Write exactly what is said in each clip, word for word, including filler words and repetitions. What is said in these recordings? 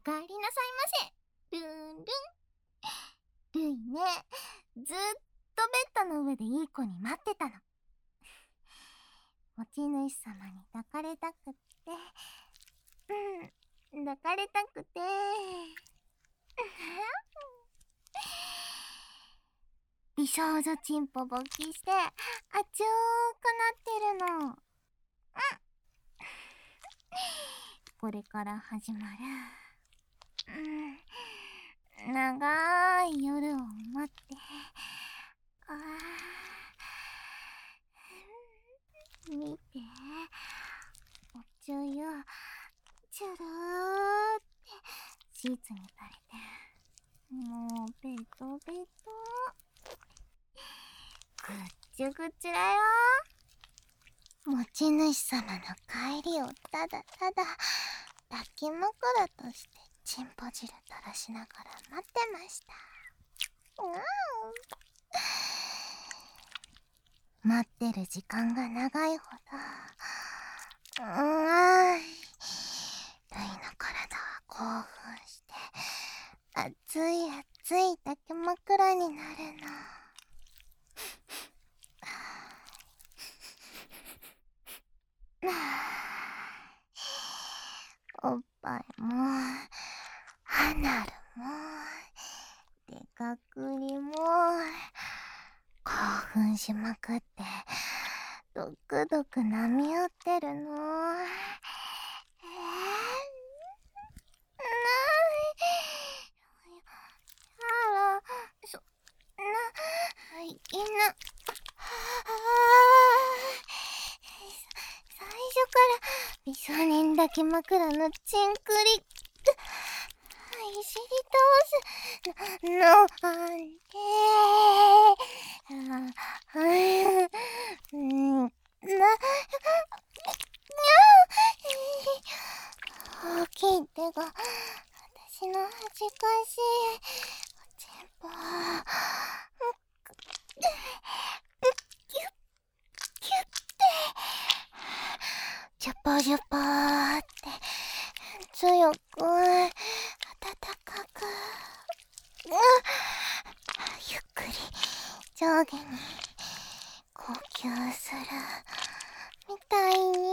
かえりなさいませ。ルンルン。ルイね、ずっとベッドの上でいい子に待ってたの。持ち主様に抱かれたくって、うん、抱かれたくて。美少女チンポ勃起して熱くなってるの。うん。これから始まる、うん、長い夜を待って、あー、見て、おちょゆチュルーってシーツに垂れて、もうベトベト、ぐっちゅぐっちゅだよ。持ち主様の帰りをただただ抱き枕としてチンポ汁垂らしながら待ってました。うん、待ってる時間が長いほど、うーん、ルイの体は興奮して熱い熱い抱き枕になるの。おっぱいもアナルもデカクリも興奮しまくってドクドク波打ってるの。えー、あら、そんないけな。最初から美少年抱き枕のチンクリいじり倒すのなんて、うん、な、大きい手が私の恥ずかしいおちんぽキュッキュッてジュポジュポーって強く温かく、うん、ゆっくり上下に呼吸するみたいに。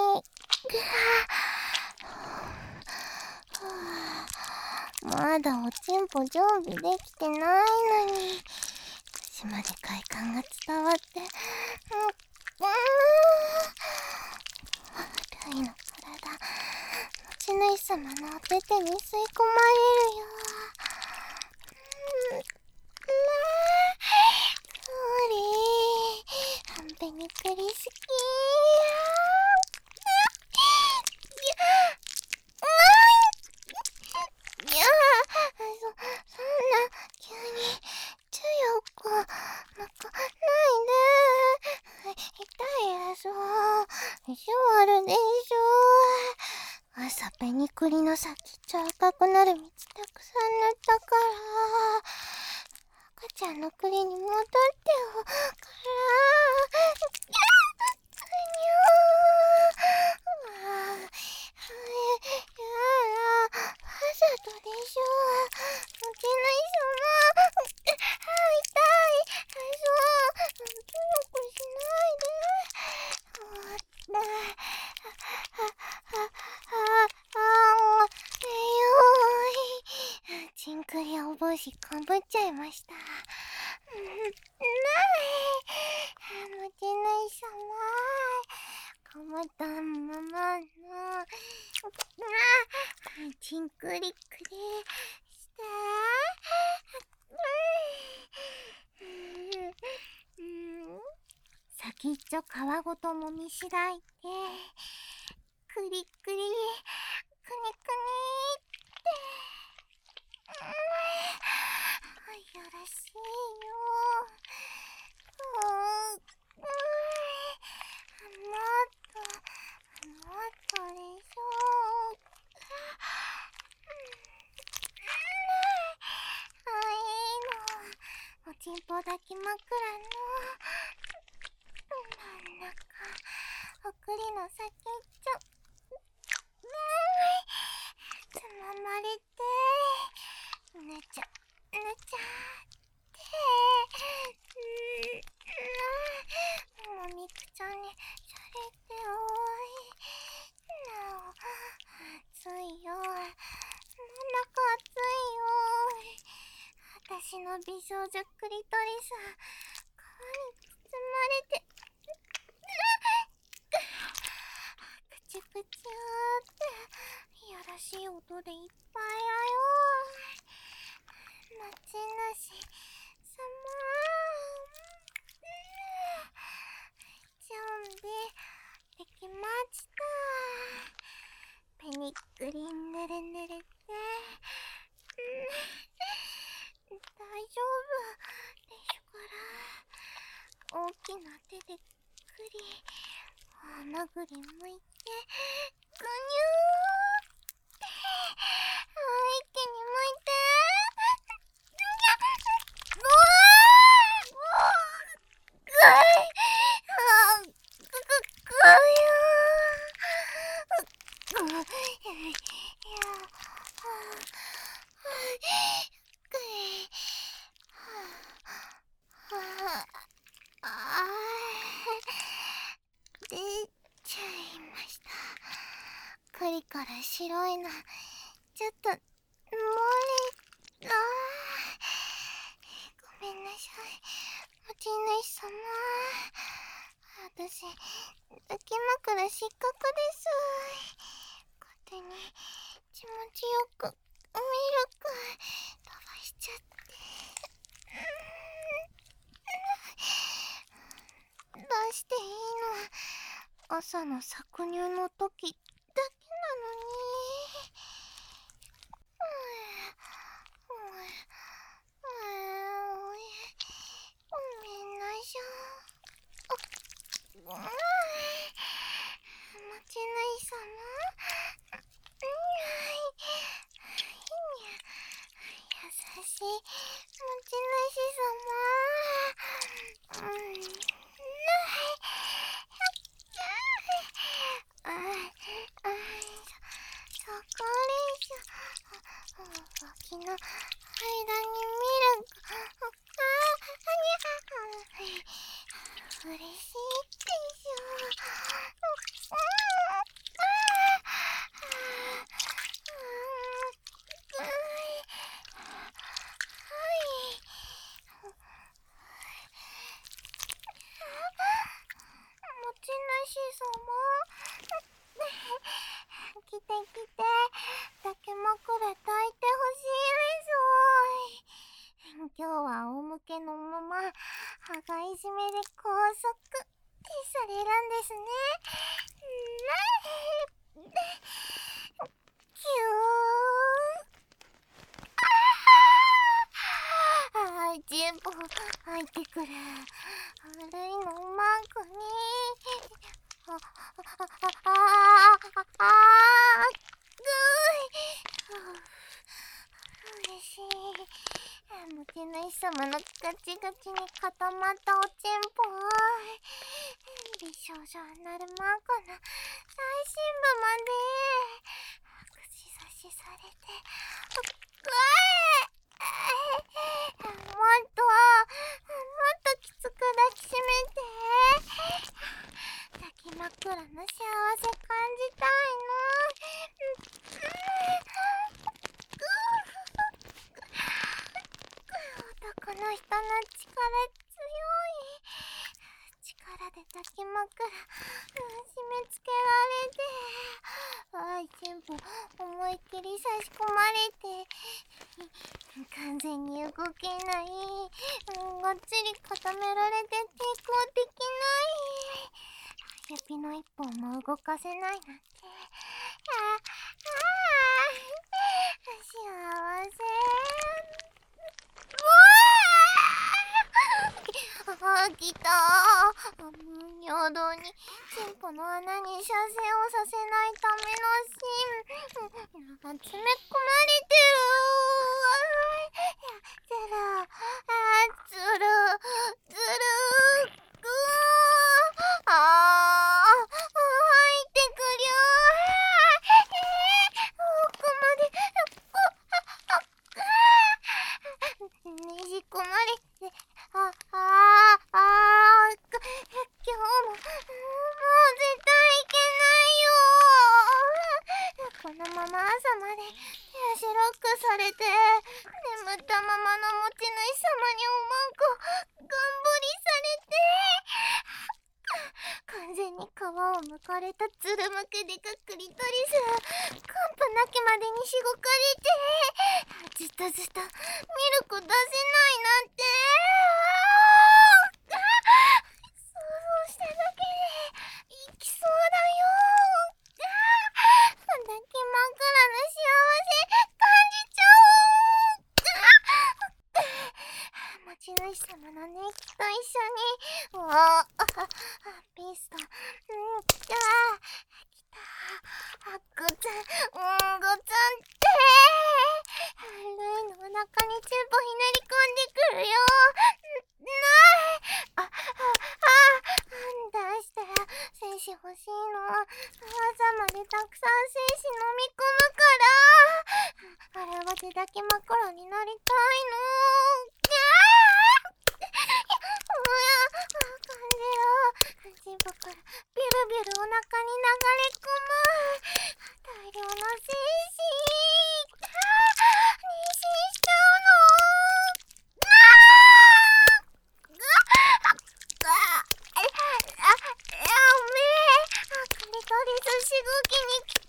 まだおちんぽ常備できてないのに腰まで快感が伝わって、うん、ルイの体持ち主様のお手手に吸い込まれるよ。うん、それ、ほんぺにくり好き。いや、そ、そんな急に強く泣かないで。痛いやつ、意地悪でしょ。朝ペニクリの先っちょ赤くなる蜜たくさん塗ったから、赤ちゃんの栗に戻っておから。チンクリお帽子かぶっちゃいました。うん、ない持ち主様、かぶったままのチンクリクリして、うん、先っちょ皮ごともみしだいてクリクリクニクニってよろしいよ。うん、もっともっとでしょ。おちんぽ抱き枕の真ん中、おくりの先っちょ、つままれて寝ちゃ寝ちゃってうんもみくちゃんにしゃれておいなお暑いよなんだか暑いよ私の美少女クリトリス皮に包まれてくちゅくちゅーっていやらしい音でいっぱいだよなちなしさま準備できましたペニックリンぬるぬるで大丈夫でしゅから大きな手でくり穴ぐりむいてぐにゅーって一気にむいてうわーぐいあぐぐぐゆーいやぐいあ出ちゃいました栗から白いのちょっと漏れたごめんなさい持ち主様私抱き枕失格です勝手に気持ちよくミルク飛ばしちゃって出していいのは朝の搾乳の時だけなのにごめんなさい持ち主様優しい持ち主様うんああそこでしょ脇の間にミルクああにゃ嬉しいでしょ持ち主様来て来て抱き枕抱いてほしいです今日は仰向けのまま羽がいじめで拘束ってされるんですねキューあー全部入ってくる悪いのマークにあああああぐい嬉しい持ち主様のガチガチに固まったおちんぽ美少女アナルマークの最深部まで串刺しされてぐいもっともっときつく抱きしめて抱き枕の幸せ感じたいの男の人の力強い力で抱き枕締め付けられてあい全部思いっきり差し込まれて完全に動けない、うん、がっつり固められて抵抗できない指の一本も動かせないなんてああ幸せあ、来た尿道にチンポの穴に射精をさせないための芯が詰め込まれてるずるあずるずるぐーあー入ってくりゅー奥までま朝まで手足ロックされて、眠ったままの持ち主様におまんこガンボリされて、完全に皮を剥かれたつるむけでかクリトリス、完膚なきまでにしごかれて、ずっとずっとミルク出せないなんて、想像しただけで行きそうだよ。抱き枕の幸せ感じちゃう。持ち主様の熱気と一緒に、おー、ハッピースト、うんきたきた、あっごつん、うんごつんって、ルイのお腹にチューポひねり込んでくるよ。なーい、あ、あ、あ、出したら精子欲しいの。朝までたくさん精子飲み込むから、あれは手抱き枕になりたいの。うわ、感じろ。チンポからビュルビュルお腹に流れ込む大量の精子。妊娠しちゃうの。クリトリスしごきに来た。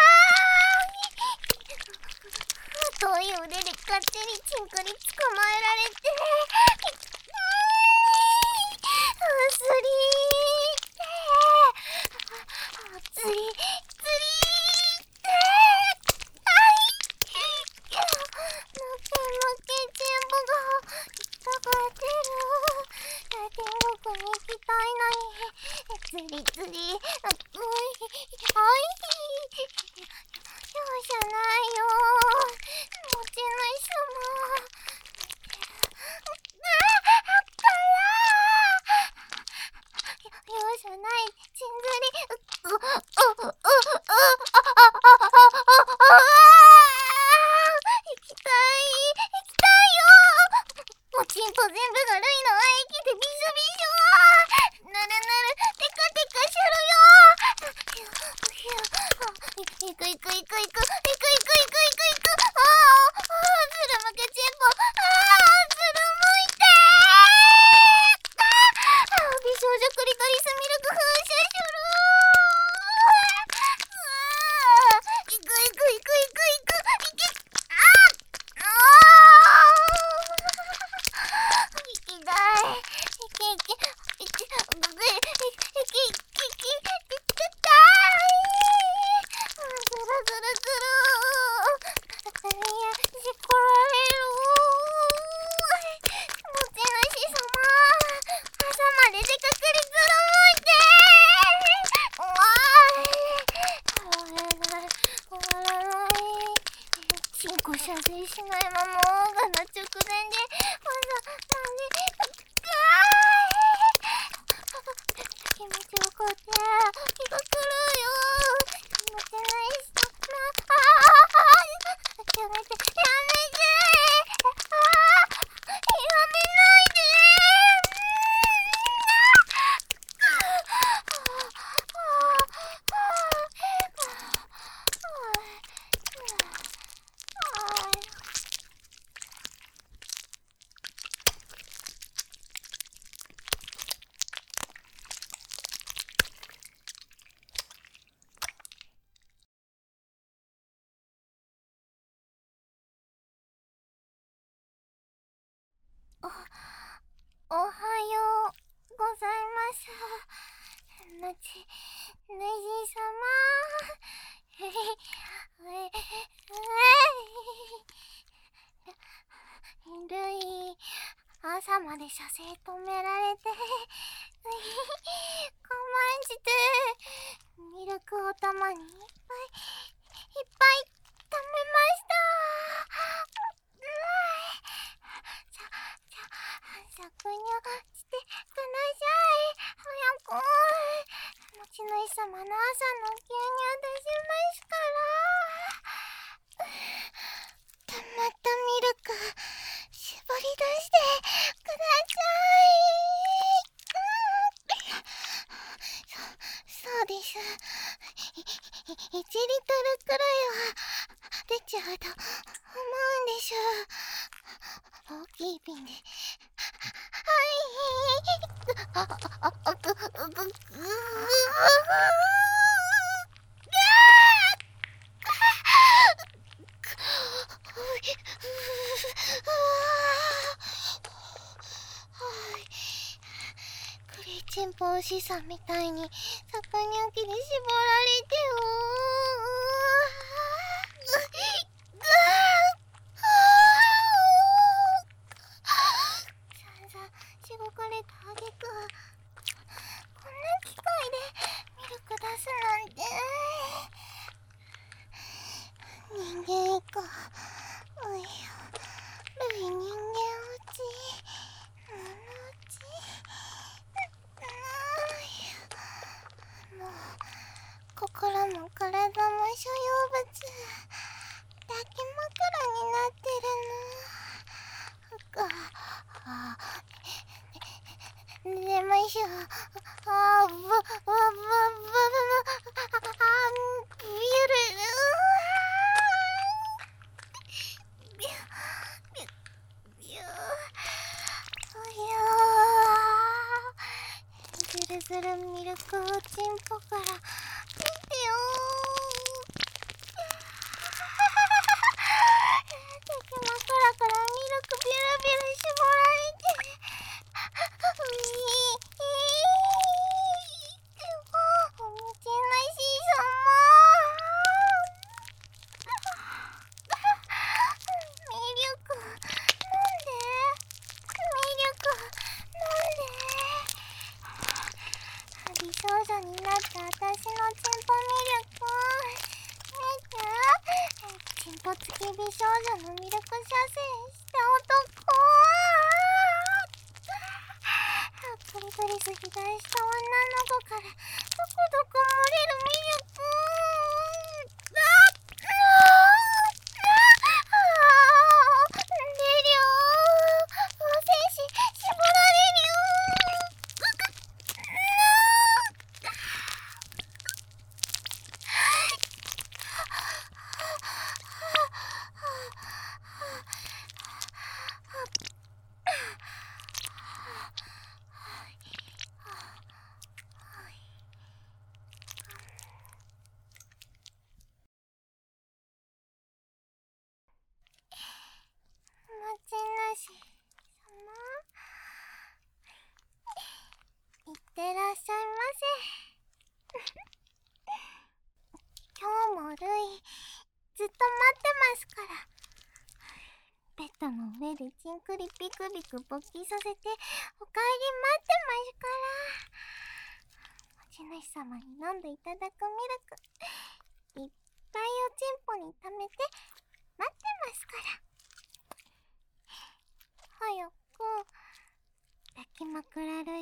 太い腕で勝手にチンコに捕まえられて、スリーって釣り釣りってはい、もけもけチンポが引っかかってる。天国に行きたいのに釣り釣り、おいおい、容赦ないよ。持ち主様。容赦ない、ちんずり。う、う、う、う、う、う、あ、あ、あ、行きたい、行きたいよ。おちんぽ全部がルイの愛液でびしょびしょ。ぬるぬる、テカテカしゅるよ。いくいくいくいくいく、いくいくいくいくいくいく。ああ、ああ、ずるむけちんぽ。ああ、ずるむいてー。ああ、美少女クリトリスミルク噴射しゅるー。いくいくいくいくいく。いけ、ああ、ああ、いきたい。いけいけ、いけ、いけ、いけ、いけ、いけたい。ずるずるずる。いや、しこられる。持ち主様、朝まででかくりずるむいてー。わーい、終わらない、終わらない。チンコ射精しないままオーガの直前で、わざまで、うわーい、気持ちよかって気が狂うよ。持ち主様、ああ、やめて、やめて、ああ、やめないでお、おはようございます。のち、ぬじさま。ええ、えルイ、朝まで射精止められて、我慢して、ミルクをたまにいっぱい、いっぱい食べました。さ、さ、搾乳してください。早く。持ち主様の朝の牛乳出しますから。溜まったミルク、絞り出してください。そ、そうです。 いちリットルくらいは出ちゃうと思うんでしょう。大きい瓶で。はい。あ、あ、あ、ぐ、ぐ、ぐ、ぐ、クレイチンポおしさんみたいに搾乳機で絞られてよ。散々しごかれたあげく、こんな機械でミルク出すなんて。人間以下、おいよ、類人間落ち、物落ち、もう心も体も所有物、抱き枕になってるの。ああ、寝ましょう。ああ、ぶ、ぶ、ぶ、ぶ、ぶ、ビール。ビュビュビュおやー、ずるずるミルクをチンポから見てよー。竹枕からミルクビュルビュル絞られて、ういー、おもちなしさまミルク、なんでミルク、なんで美少女になった私のチンポミルク、見て、チンポ付き美少女のミルク射精した男。プリプリすぎ出した女の子からどこどこ漏れるミルク。あっ、あー、出るよー。精子絞られるよもちなし様、いってらっしゃいませ。今日もルイずっと待ってますから。ベッドの上でチンクリピクビク勃起させてお帰り待ってますから。持ち主様に飲んでいただくミルクいっぱいおちんぽに溜めて待ってますから。早く抱き枕ル